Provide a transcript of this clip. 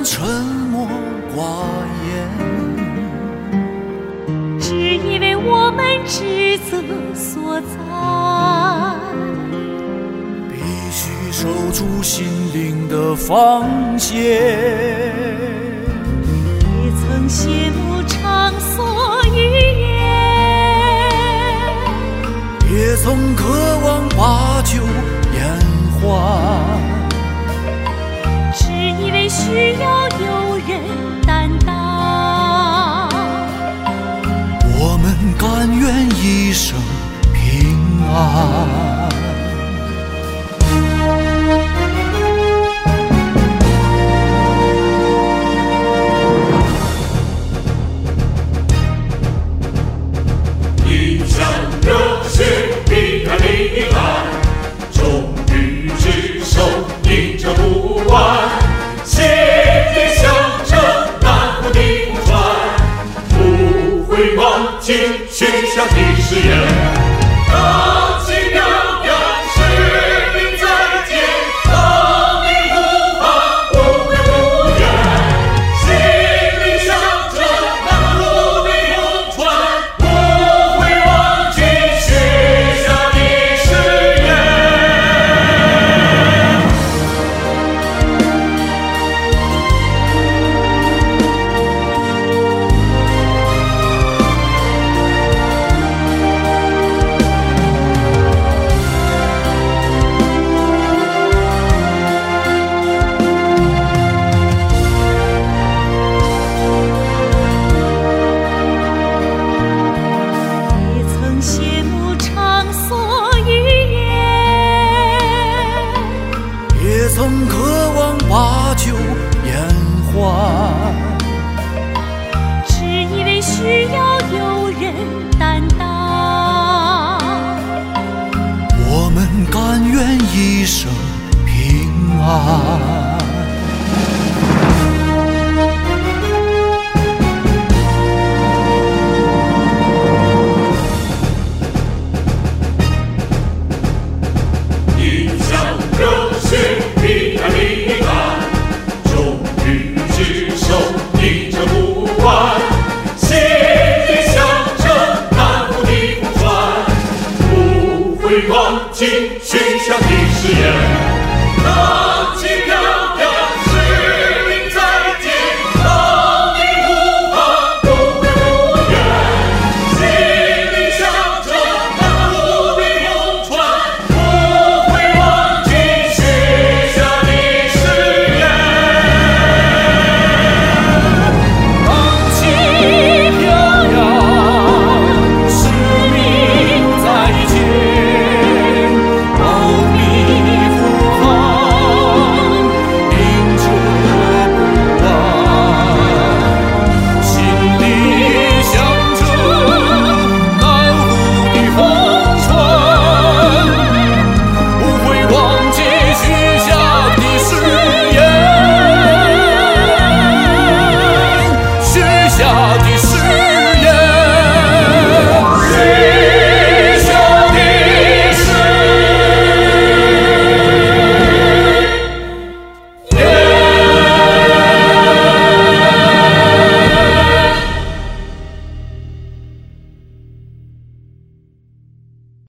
沉默寡言， 只因为我们职责所在， 必须守住心灵的防线。 也曾羡慕场所语言， 也曾渴望把酒言欢， 只因为需要有人担当， 我们甘愿一生平安。 一腔热血披开离岸，忠于职守迎着不完，血液象征南湖的古船，不会忘记许下的誓言。大旗飘扬，士兵再见，抗美呼喊，不会不远，心灵象征南湖的红船，不会忘记许下的誓言。 也曾羡慕场所语言， 也曾渴望把酒言欢， 只因为需要有人担当， 我们甘愿一生平安。 一腔热血披开离岸，忠于职守迎着不完，血液象征南湖的古船，不会忘记许下的誓言。